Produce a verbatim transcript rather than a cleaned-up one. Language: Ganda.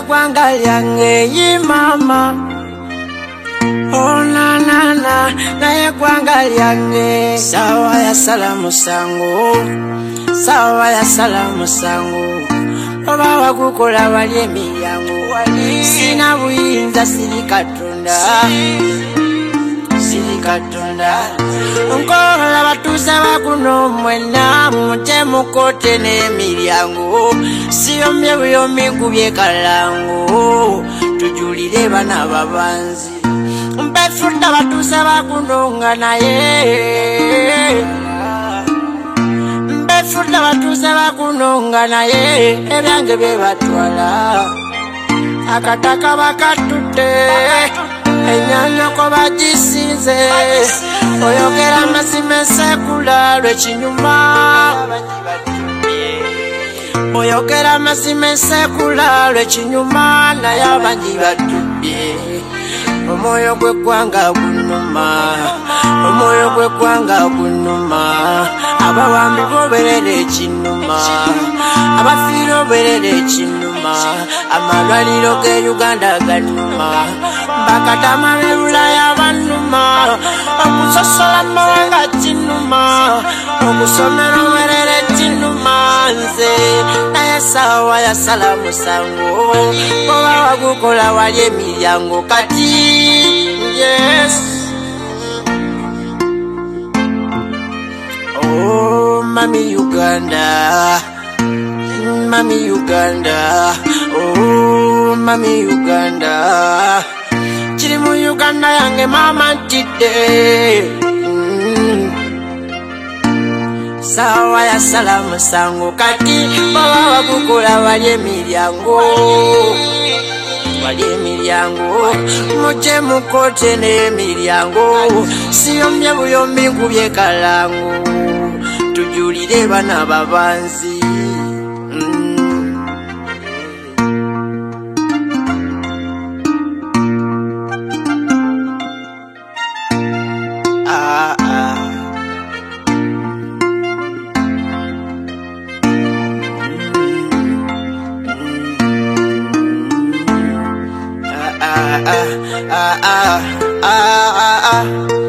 gwanga lyange yi mama. Oh na na na, naye gwanga lyange. Sawa ya salamu sangu, sawa ya salamu sangu. Oba wakukola wali emiryango, sina buyinza siri Katonda, siri Katonda. Nkola batuuse bakuno mwena mutemukote n'emiryango, siyomye buyomi nkubye kalango, tujulire bana babanzi. Mbefuta batuuse bakuno nga naye, mbefuta batuuse bakuno nga naye, ebyange bye batwala, akataka bakatute, enyanya ko bagisinze, oyogera amazima ensekula lw'ekinyuma, oyogera amazima ensekula lw'ekinyuma, naye abangi batubye. Omwoyo gw'eggwanga gunnuma, omwoyo gw'eggwanga gunnuma, abawambi boberera ekinnuma, abafiira oberera ekinnuma, amalwaliro g'e Uganda gannuma, bakatama b'e Bulaya bannuma, okusosola amawanga kinnuma, okusomera oberera ekinnuma nze, naye sawa ya salamu sangu, oba wagukola wali emiryango kati. Yes. Oh, Mami Uganda, Mami Uganda, oh, Mami Uganda. Chiri mu Uganda yange mama ntidde. Mm. Sawa ya salamu sangu kati, baba wakukola wali emiryango. Wali emiryango, muje mukote n'emiryango, siyomye buyomi nkubye kalango, tujulire bana babanzi. Mm. Ah, ah. Ah, ah, ah, ah, ah, ah.